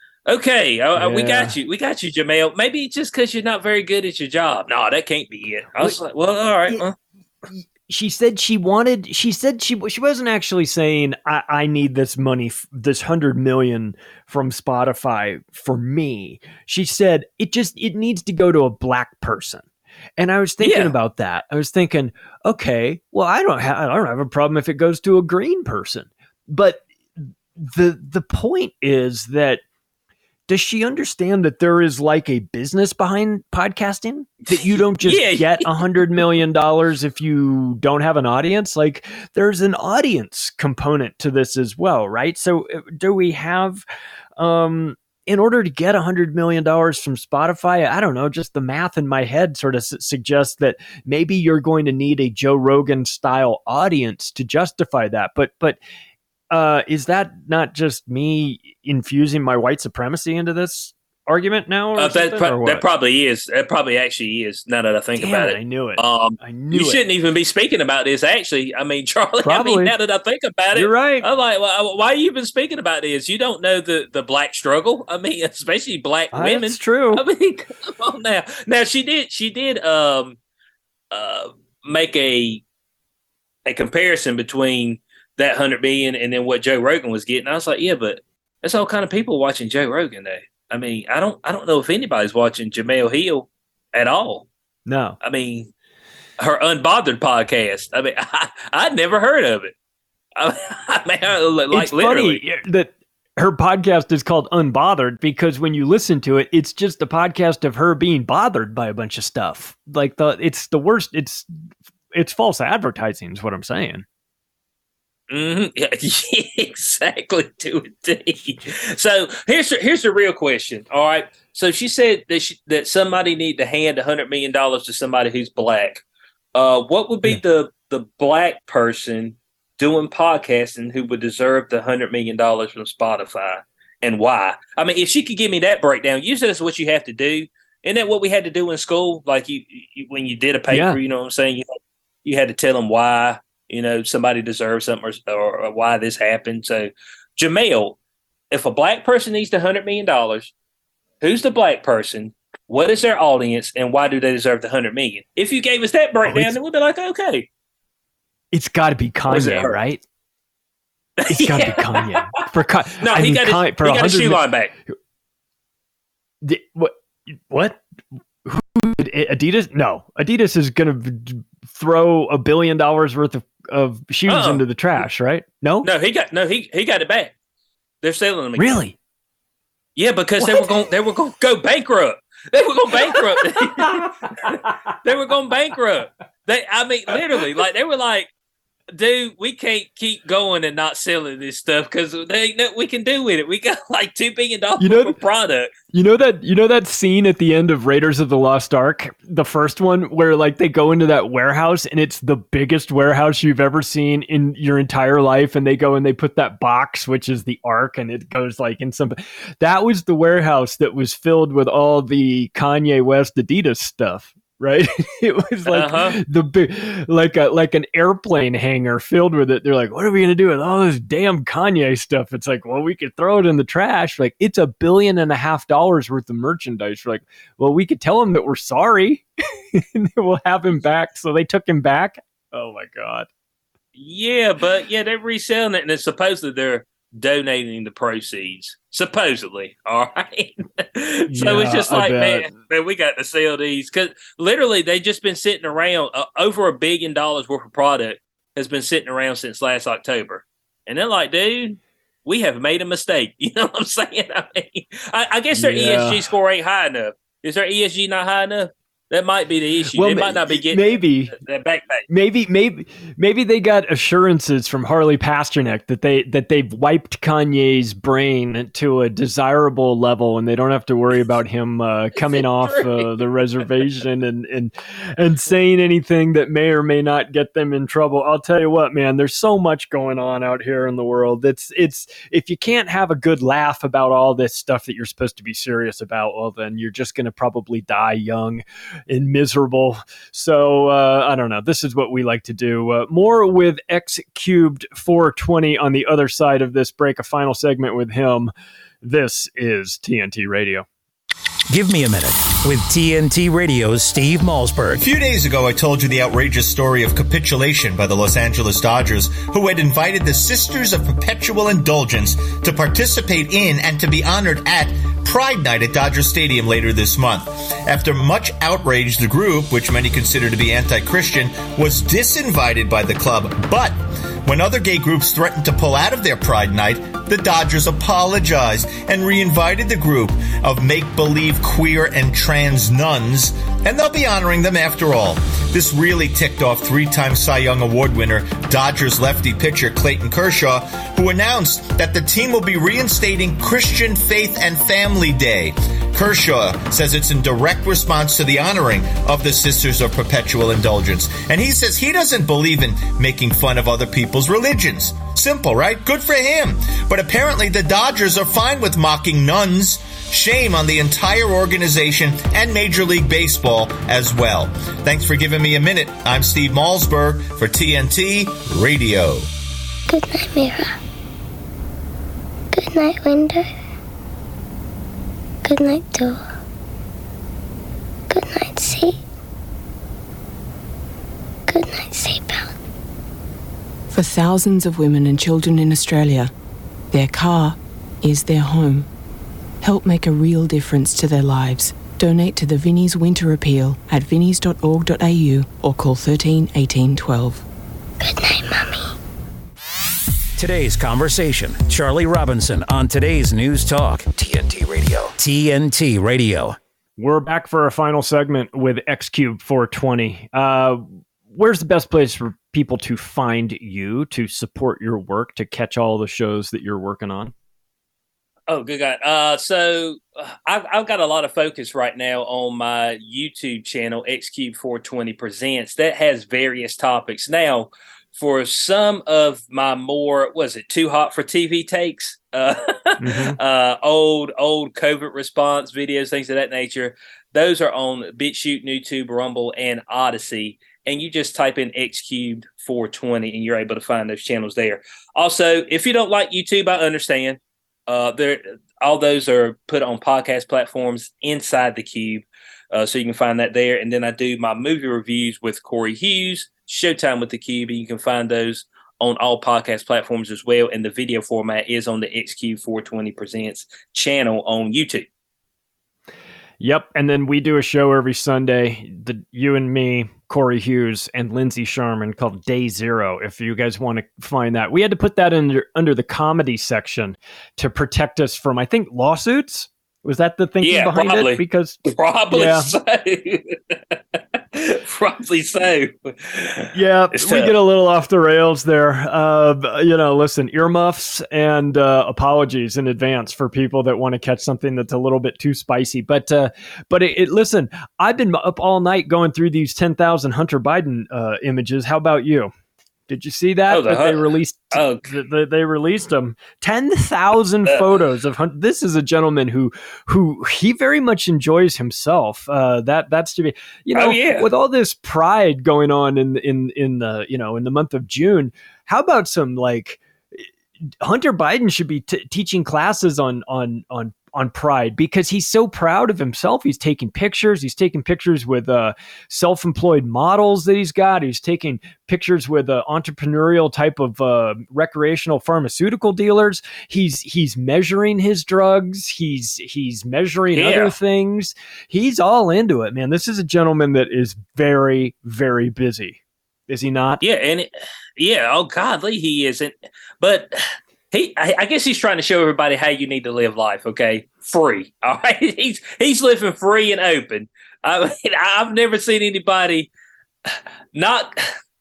okay, uh, yeah. we got you. We got you, Jemele. Maybe just because you're not very good at your job. No, that can't be it. I was like, well, all right. Well. She said she wanted, she said she she wasn't actually saying, I, I need this money, this hundred million from Spotify for me. She said it just, it needs to go to a black person. And I was thinking yeah. about that. I was thinking, okay, well, I don't have, I don't have a problem if it goes to a green person. But the the point is that, does she understand that there is like a business behind podcasting? That you don't just yeah. get a hundred million dollars if you don't have an audience? Like, there's an audience component to this as well, right? So do we have, um, in order to get a hundred million dollars from Spotify, I don't know, just the math in my head sort of su- suggests that maybe you're going to need a Joe Rogan style audience to justify that. But, but, Uh, is that not just me infusing my white supremacy into this argument now? Or uh, that, pro- or that probably is. That probably actually is. Now that I think Damn about it, it, I knew it. Um, I knew you it. shouldn't even be speaking about this. Actually, I mean, Charlie. Probably. I mean, now that I think about it, you're right. I'm like, well, why are you even speaking about this? You don't know the, the black struggle. I mean, especially black uh, women. That's true. I mean, come on now. Now she did. She did. Um, uh, make a a comparison between that hundred million and then what Joe Rogan was getting. I was like, yeah, but that's all kind of people watching Joe Rogan though. I mean, I don't, I don't know if anybody's watching Jemele Hill at all. No, I mean, her Unbothered podcast. I mean, I, I'd never heard of it. I, I mean, I, like it's literally funny that her podcast is called Unbothered because when you listen to it, it's just a podcast of her being bothered by a bunch of stuff. Like the, it's the worst. It's, it's false advertising is what I'm saying. Mm-hmm. Yeah, exactly to a T. So here's the, here's the real question. All right. So she said that she, that somebody need to hand a hundred million dollars to somebody who's black. Uh, what would be yeah. the the black person doing podcasting who would deserve the hundred million dollars from Spotify, and why? I mean, if she could give me that breakdown, usually that's what you have to do. Isn't that what we had to do in school? Like you, you when you did a paper, yeah. you know what I'm saying? You you had to tell them why. You know, somebody deserves something or, or, or why this happened. So, Jemele, if a black person needs the one hundred million dollars, who's the black person? What is their audience? And why do they deserve the one hundred million dollars? If you gave us that breakdown, oh, then we'd be like, okay. It's got to be Kanye, right? It's got to yeah. be Kanye. For Ka- no, I he mean, got, Kanye, his, he got a shoe line back. The, what? What? Who, Adidas? No. Adidas is going to throw a billion dollars worth of of shoes uh-uh. into the trash, right? No, no, he got no, he he got it back. They're selling them again. Really? Yeah, because what? they were going, they were going to go bankrupt. They were going bankrupt. They were going bankrupt. They, I mean, literally, like they were like, dude, we can't keep going and not selling this stuff because there ain't nothing we can do with it. We got like two billion dollars you know, for product. You know that you know that scene at the end of Raiders of the Lost Ark, the first one, where like they go into that warehouse and it's the biggest warehouse you've ever seen in your entire life, and they go and they put that box, which is the Ark, and it goes like in some. That was the warehouse that was filled with all the Kanye West Adidas stuff. right? It was like Uh-huh. the big, like a like an airplane hangar filled with it. They're like, what are we gonna do with all this damn Kanye stuff? It's like, well, we could throw it in the trash. Like, it's a billion and a half dollars worth of merchandise. We're like, well, we could tell him that we're sorry, and we'll have him back. So they took him back. Oh my god. Yeah, but yeah, they're reselling it, and then supposedly they're donating the proceeds. Supposedly, all right. So Yeah, it's just I like, bet. man, man, we got to sell these because literally they just been sitting around. Uh, over a billion dollars worth of product has been sitting around since last October, and they're like, dude, we have made a mistake. You know what I'm saying? I mean, I, I guess their Yeah. E S G score ain't high enough. Is their E S G not high enough? That might be the issue. Well, They ma- might not be getting maybe. that backpack. Maybe, maybe, maybe they got assurances from Harley Pasternak that they that they've wiped Kanye's brain to a desirable level, and they don't have to worry about him uh, coming off uh, the reservation and and and saying anything that may or may not get them in trouble. I'll tell you what, man. There's so much going on out here in the world. It's it's if you can't have a good laugh about all this stuff that you're supposed to be serious about, well, then you're just going to probably die young and miserable. So uh, I don't know. This is what we like to do. Uh, more with X Cubed four twenty on the other side of this break. A final segment with him. This is T N T Radio. Give me a minute with T N T Radio's Steve Malzberg. A few days ago, I told you the outrageous story of capitulation by the Los Angeles Dodgers, who had invited the Sisters of Perpetual Indulgence to participate in and to be honored at Pride Night at Dodger Stadium later this month. After much outrage, the group, which many consider to be anti-Christian, was disinvited by the club. But when other gay groups threatened to pull out of their Pride Night, the Dodgers apologized and re-invited the group of make-believe queer and trans nuns, and they'll be honoring them after all. This really ticked off three-time Cy Young Award winner Dodgers lefty pitcher Clayton Kershaw, who announced that the team will be reinstating Christian Faith and Family Day. Kershaw says it's in direct response to the honoring of the Sisters of Perpetual Indulgence, and he says he doesn't believe in making fun of other people's religions. Simple, right? Good for him. But apparently the Dodgers are fine with mocking nuns. Shame on the entire organization and Major League Baseball as well. Thanks for giving me a minute. I'm Steve Malzberg for T N T Radio. Good night, mirror. Good night, window. Good night, door. Good night, seat. Good night, seatbelt. For thousands of women and children in Australia, their car is their home. Help make a real difference to their lives. Donate to the Vinnie's Winter Appeal at vinnies dot org dot a u or call thirteen eighteen twelve. Good night, Mummy. Today's conversation. Charlie Robinson on today's News Talk. T N T Radio. T N T Radio. We're back for a final segment with X Cube four twenty. Uh, where's the best place for people to find you, to support your work, to catch all the shows that you're working on? Oh, good God. Uh, so uh, I've, I've got a lot of focus right now on my YouTube channel, X Cube four twenty Presents, that has various topics. Now, for some of my more, was it too hot for T V takes? Uh, mm-hmm. uh, old, old COVID response videos, things of that nature. Those are on BitChute, YouTube, Rumble, and Odyssey. And you just type in X Cubed four twenty and you're able to find those channels there. Also, if you don't like YouTube, I understand. Uh, there, all those are put on podcast platforms inside the Cube, uh, so you can find that there. And then I do my movie reviews with Corey Hughes, Showtime with the Cube, and you can find those on all podcast platforms as well. And the video format is on the X Cube four twenty Presents channel on YouTube. Yep, and then we do a show every Sunday, the you and me, Corey Hughes, and Lindsay Sharman, called Day Zero, if you guys want to find that. We had to put that under, under the comedy section to protect us from, I think, lawsuits. Was that the thinking yeah, behind probably. it? Because Probably yeah. so. Probably so. Yeah, It's we tough. get a little off the rails there. Uh, you know, listen, earmuffs and uh, apologies in advance for people that want to catch something that's a little bit too spicy. But uh, but it, it, listen, I've been up all night going through these ten thousand Hunter Biden uh, images. How about you? Did you see that? Oh, the that they hu- released. Oh. th- th- they released them ten thousand Uh. photos of Hunter. This is a gentleman who, who he very much enjoys himself. Uh, that that's to be, you know, Oh, yeah. with all this pride going on in in in the you know in the month of June. How about some like Hunter Biden should be t- teaching classes on on on. on pride, because he's so proud of himself. He's taking pictures. He's taking pictures with uh, self-employed models that he's got. He's taking pictures with uh, entrepreneurial type of uh, recreational pharmaceutical dealers. He's he's measuring his drugs. He's he's measuring Yeah. other things. He's all into it, man. This is a gentleman that is very, very busy. Is he not? Yeah, and it, yeah, oh godly he isn't. But he, I, I guess he's trying to show everybody how you need to live life. Okay, free. All right, he's he's living free and open. I mean, I've never seen anybody not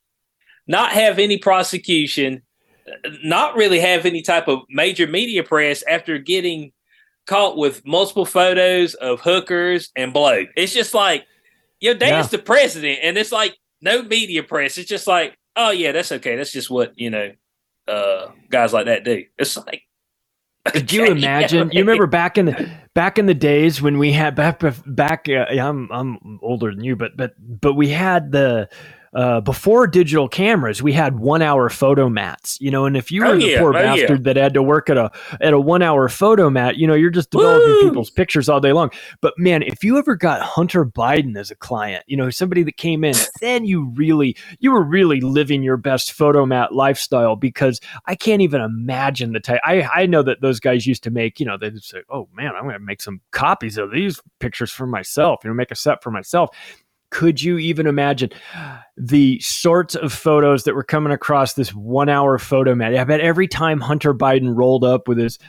not have any prosecution, not really have any type of major media press after getting caught with multiple photos of hookers and blow. It's just like, your dad's Yeah. the president, and it's like no media press. It's just like, oh yeah, that's okay. That's just what, you know, uh, guys like that do. It's like, Could you okay, imagine? yeah, You remember back in the back in the days when we had back back. Uh, yeah, I'm I'm older than you, but but but we had the. Uh, before digital cameras, we had one-hour photo mats, you know, and if you were Oh, the yeah. poor Oh, yeah. bastard that had to work at a at a one-hour photo mat, you know, you're just developing Woo! people's pictures all day long. But man, if you ever got Hunter Biden as a client, you know, somebody that came in, then you really you were really living your best photo mat lifestyle, because I can't even imagine the type. I I know that those guys used to make, you know, they'd say, oh man, I'm going to make some copies of these pictures for myself, you know, make a set for myself. Could you even imagine the sorts of photos that were coming across this one hour photo mat? I bet every time Hunter Biden rolled up with his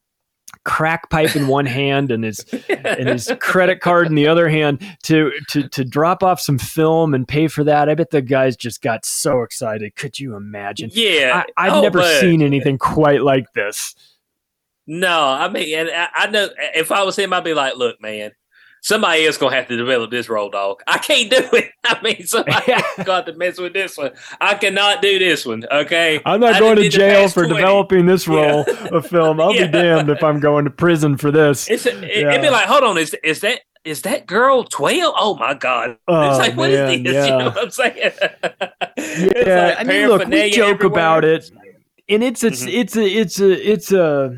crack pipe in one hand and his and his credit card in the other hand to to to drop off some film and pay for that, I bet the guys just got so excited. Could you imagine? yeah, I, I've oh, never man. seen anything quite like this. No, I mean, and I, I know if I was him, I'd be like, look, man, somebody else gonna have to develop this role, dog. I can't do it. I mean, somebody else got to mess with this one. I cannot do this one. Okay, I'm not I going done to did the jail past for twenty. developing this role Yeah. of film. I'll Yeah. be damned if I'm going to prison for this. It's a, it, Yeah. It'd be like, hold on, is is that is that girl twelve? Oh my god! Oh, It's like, what is man, this? yeah. You know what I'm saying? It's Yeah, like I mean, look, we paraphernalia joke everywhere. about it, and it's it's Mhm. it's a it's a it's a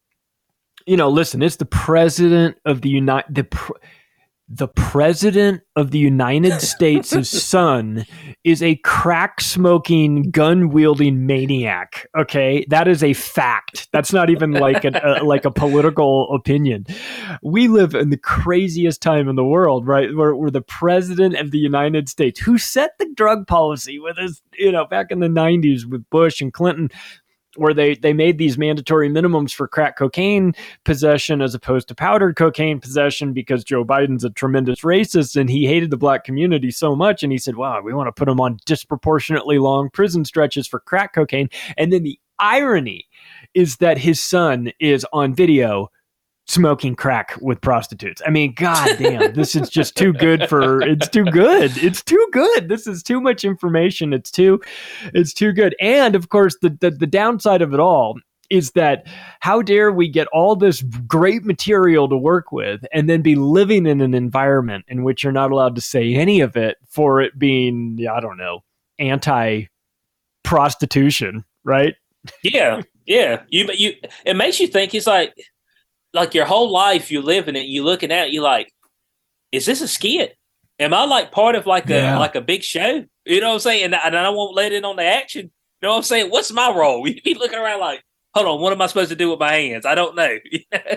you know, listen, it's the president of the United the pr- the president of the United States' son is a crack smoking, gun wielding maniac. Okay, that is a fact. That's not even like a, a like a political opinion. We live in the craziest time in the world, right? Where we're the president of the United States, who set the drug policy with us, you know, back in the nineties with Bush and Clinton, where they, they made these mandatory minimums for crack cocaine possession as opposed to powdered cocaine possession, because Joe Biden's a tremendous racist and he hated the black community so much. And he said, wow, we want to put him on disproportionately long prison stretches for crack cocaine. And then the irony is that his son is on video smoking crack with prostitutes. I mean, god damn, this is just too good for it's too good. It's too good. This is too much information. It's too it's too good. And of course, the the, the downside of it all is that how dare we get all this great material to work with and then be living in an environment in which you're not allowed to say any of it for it being, I don't know, anti prostitution, right? Yeah, yeah. You you it makes you think. It's like like your whole life you're living it. You looking at it, you're like, is this a skit? Am I like part of like a Yeah. like a big show? You know what I'm saying? And, and I won't let in on the action. You know what I'm saying? What's my role? You be looking around like, hold on, what am I supposed to do with my hands? I don't know.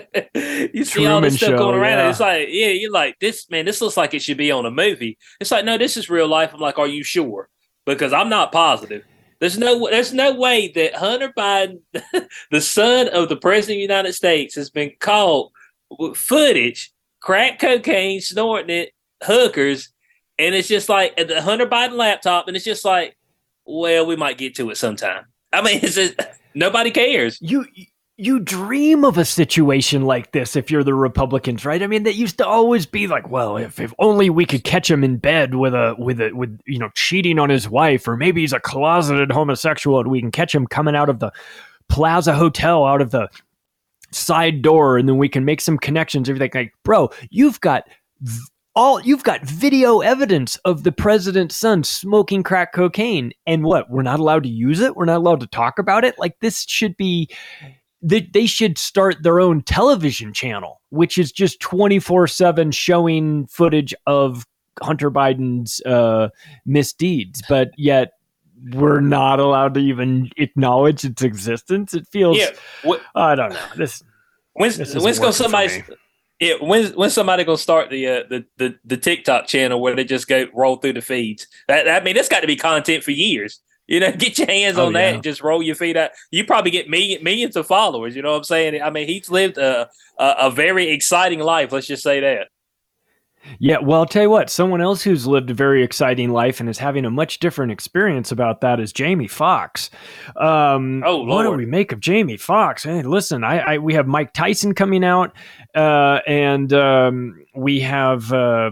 You see all Truman this stuff Show, going around, yeah. and it's like, yeah, you're like, this man, this looks like it should be on a movie. It's like, no, this is real life. I'm like, are you sure? Because I'm not positive. There's no, there's no way that Hunter Biden, the son of the president of the United States, has been caught with footage, crack cocaine, snorting it, hookers, and it's just like at the Hunter Biden laptop, and it's just like, well, we might get to it sometime. I mean, it's just nobody cares. You you dream of a situation like this if you're the Republicans, right? I mean, that used to always be like, well, if, if only we could catch him in bed with a with a with you know cheating on his wife, or maybe he's a closeted homosexual and we can catch him coming out of the Plaza Hotel, out of the side door, and then we can make some connections. Everything like, bro, you've got all you've got video evidence of the president's son smoking crack cocaine, and what? We're not allowed to use it. We're not allowed to talk about it. Like, this should be. They, they should start their own television channel, which is just twenty-four seven showing footage of Hunter Biden's uh, misdeeds, but yet we're not allowed to even acknowledge its existence. It feels, yeah. What, I don't know. This when's this when's gonna somebody? Yeah, when's when's somebody gonna start the uh, the the the TikTok channel where they just go roll through the feeds? That I mean, that's got to be content for years. You know, get your hands Oh, on yeah. that and just roll your feet out. You probably get million, millions of followers. You know what I'm saying? I mean, he's lived a, a, a very exciting life. Let's just say that. Yeah, well, I'll tell you what, someone else who's lived a very exciting life and is having a much different experience about that is Jamie Foxx. Um, Oh, what do Lord. we make of Jamie Foxx? Hey, listen, I, I we have Mike Tyson coming out, uh, and um, we have, uh,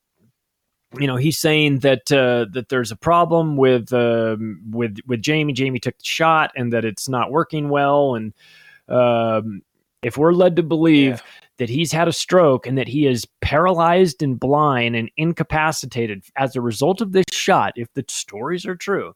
you know, he's saying that uh, that there's a problem with um, with with Jamie. Jamie took the shot, and that it's not working well. And um, if we're led to believe Yeah. that he's had a stroke and that he is paralyzed and blind and incapacitated as a result of this shot, if the stories are true,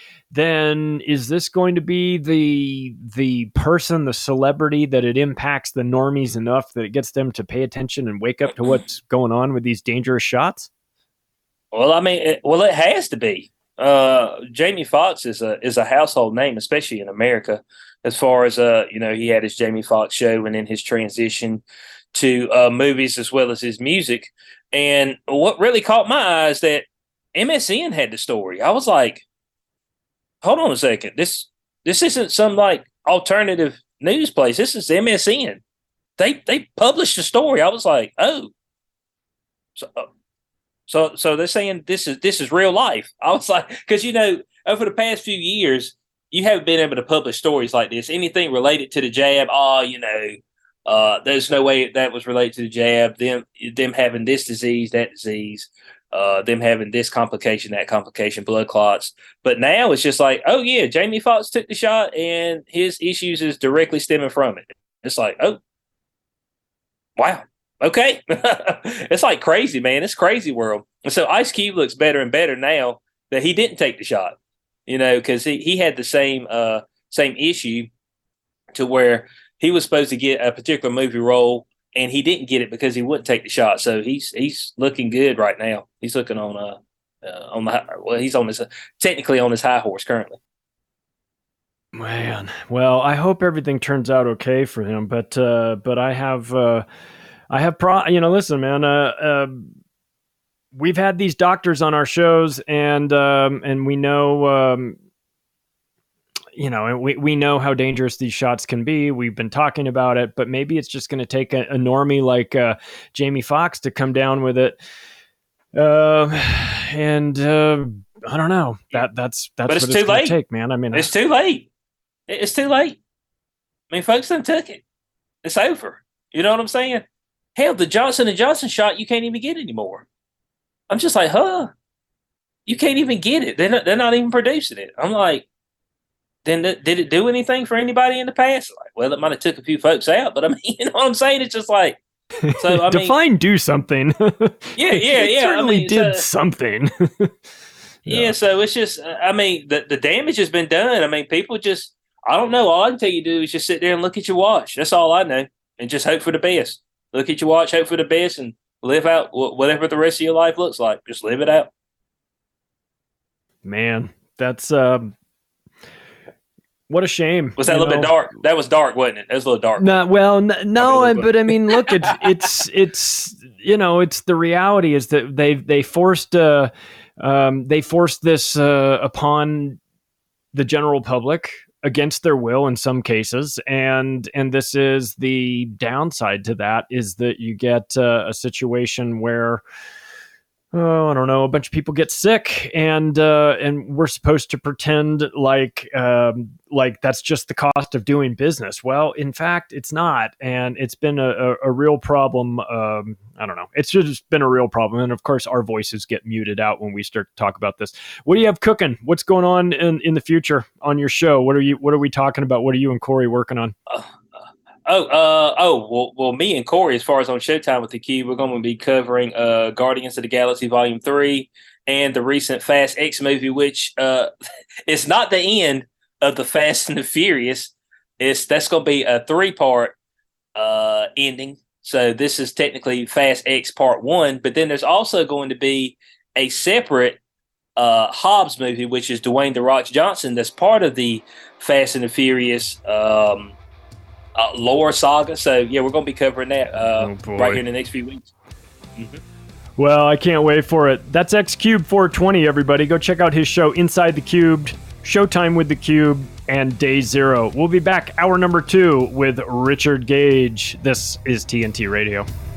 then is this going to be the the person, the celebrity, that it impacts the normies enough that it gets them to pay attention and wake up to what's going on with these dangerous shots? Well, I mean, it, well, it has to be. Uh, Jamie Foxx is a is a household name, especially in America. As far as uh, you know, he had his Jamie Foxx show, and then his transition to uh, movies as well as his music. And what really caught my eye is that M S N had the story. I was like, hold on a second, this this isn't some like alternative news place. This is M S N. They they published the story. I was like, oh, so. So, so they're saying this is this is real life. I was like, because you know, over the past few years, you haven't been able to publish stories like this. Anything related to the jab, oh, you know, uh, there's no way that was related to the jab. Them, them having this disease, that disease, uh, them having this complication, that complication, blood clots. But now it's just like, oh yeah, Jamie Foxx took the shot, and his issues is directly stemming from it. It's like, oh, wow. Okay. It's like crazy, man. It's crazy world. And so Ice Cube looks better and better now that he didn't take the shot, you know, because he, he had the same uh, same issue to where he was supposed to get a particular movie role and he didn't get it because he wouldn't take the shot. So he's he's looking good right now. He's looking on uh, uh on the well, he's on his uh, technically on his high horse currently. Man, well, I hope everything turns out okay for him. But uh, but I have. Uh, I have, pro- you know, listen, man, uh, uh, we've had these doctors on our shows, and um, and we know, um, you know, we, we know how dangerous these shots can be. We've been talking about it, but maybe it's just going to take a, a normie like uh, Jamie Foxx to come down with it. Uh, and uh, I don't know. That that's that's But it's what too it's going late. to take, man. I mean, It's too late. It's too late. I mean, folks done took it. It's over. You know what I'm saying? Hell, the Johnson and Johnson shot you can't even get anymore. I'm just like, huh? You can't even get it. They're not, they're not even producing it. I'm like, then th- did it do anything for anybody in the past? Like, well, it might have took a few folks out, but I mean, you know what I'm saying? It's just like, so I mean, define do something. Yeah, yeah, It yeah. I certainly mean, did so- something. yeah. So it's just, uh, I mean, the, the damage has been done. I mean, people just, I don't know. All I can tell you to do is just sit there and look at your watch. That's all I know. And just hope for the best. Look at your watch, hope for the best, and live out wh- whatever the rest of your life looks like. Just live it out. Man, that's um, what a shame. Was that a you little know? bit dark? That was dark, wasn't it? That was a little dark. No, well, n- no, I mean, but I mean, look, it's it's it's you know, it's the reality is that they they forced uh, um, they forced this uh, upon the general public against their will in some cases, and and this is the downside to that, is that you get uh, a situation where oh, I don't know, a bunch of people get sick, and uh, and we're supposed to pretend like um, like that's just the cost of doing business. Well, in fact, it's not, and it's been a, a, a real problem. Um, I don't know, it's just been a real problem, and of course, our voices get muted out when we start to talk about this. What do you have cooking? What's going on in, in the future on your show? What are you What are we talking about? What are you and Corey working on? Uh, Oh, uh, oh, well, well, me and Corey, as far as on Showtime with the Cube, we're going to be covering uh, Guardians of the Galaxy Volume three and the recent Fast X movie, which uh, it's not the end of the Fast and the Furious. It's that's going to be a three-part uh, ending. So this is technically Fast X Part one, but then there's also going to be a separate uh, Hobbs movie, which is Dwayne "The Rock" Johnson, that's part of the Fast and the Furious um Uh, lore saga. So yeah, we're going to be covering that uh, oh right here in the next few weeks. Mm-hmm. Well, I can't wait for it. That's X Cube four twenty, everybody. Go check out his show, Inside the Cubed, Showtime with the Cube, and Day Zero. We'll be back hour number two with Richard Gage. This is T N T Radio.